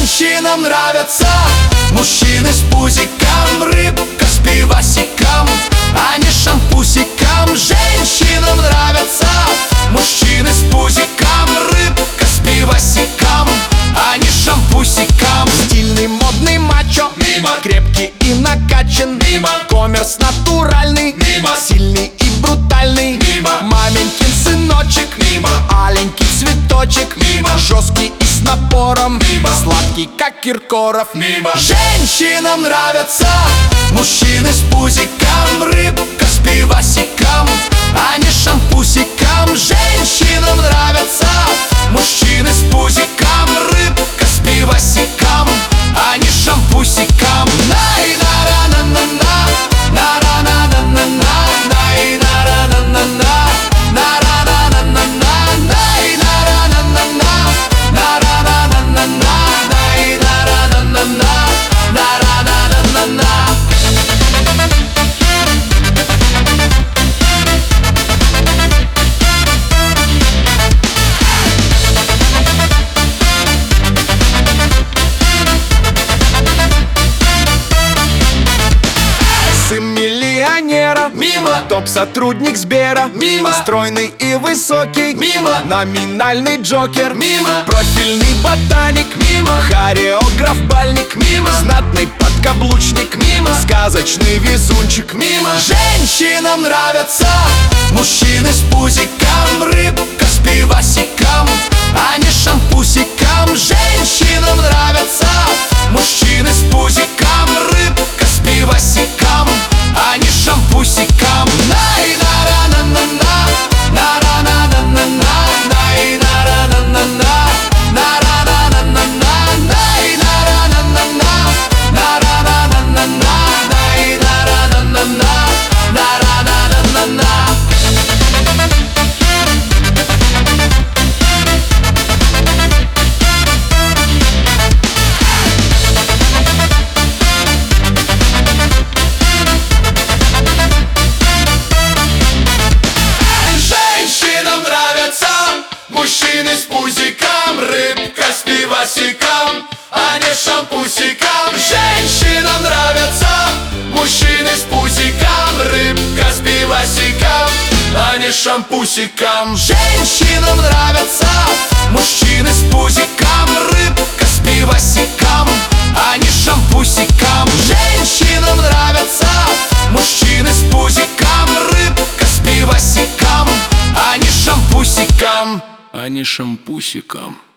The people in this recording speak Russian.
Женщинам нравятся мужчины с пузиком, рыбка с пивасиком, а не шампусиком. Женщинам нравятся мужчины с пузиком, рыбка с пивасиком, а не шампусиком. Стильный, модный, мачо, мимо. Крепкий и накачан, мимо. Коммерс натуральный, мимо. Сильный и брутальный, мимо. Маменькин сыночек, мимо. Аленький цветочек, мимо. Жесткий и с напором, мимо. Сладкий, как Киркоров, мимо. Женщинам нравятся мужчины с пузиком, рыбка с пивасиком, а не шампусиком. Женщинам нравятся мужчины с пузиком, рыбка с пивасиком, а не шампусиком. Най-на-ра-на-на-на, на-ра-на-на-на-на, най-на-ра-на-на-на, на-ра-на-на-на-на, най-на-ра-на-на-на, на-ра-на-на-на-на, най-на-ра-на-на-на, на-ра-на-на-на-на. Сын миллионера, мимо. Топ-сотрудник Сбера, мимо. Стройный и высокий, мимо. Номинальный Джокер, мимо. Профильный ботаник, мимо. Хореограф бальник, мимо. Знатный подкаблучник, мимо. Сказочный везунчик, мимо. Женщинам нравятся мужчины с пузиком, рыбка с пивасиком, а не шампусиком. Женщинам нравятся мужчины с пузиком, рыбка с пивасиком, а не шампусиком. Най-на-ра-на-на-на, на-ра-на-на-на-на, най-на-ра-на-на-на, на-ра-на-на-на-на, най-на-ра-на-на-на, на-ра-на-на-на-на, най-на-ра-на-на-на, на-ра-на-на-на-на. Мужчины с пузиком, рыбка с пивасиком, а не шампусиком. Женщинам нравятся мужчины с пузиком, рыбка с пивасиком, а не шампусиком. Женщинам нравятся мужчины с пузиком, рыбка с пивасиком, а не шампусиком. Женщинам нравятся мужчины с пузиком, рыбка с пивасиком, а не шампусиком, а не шампусиком.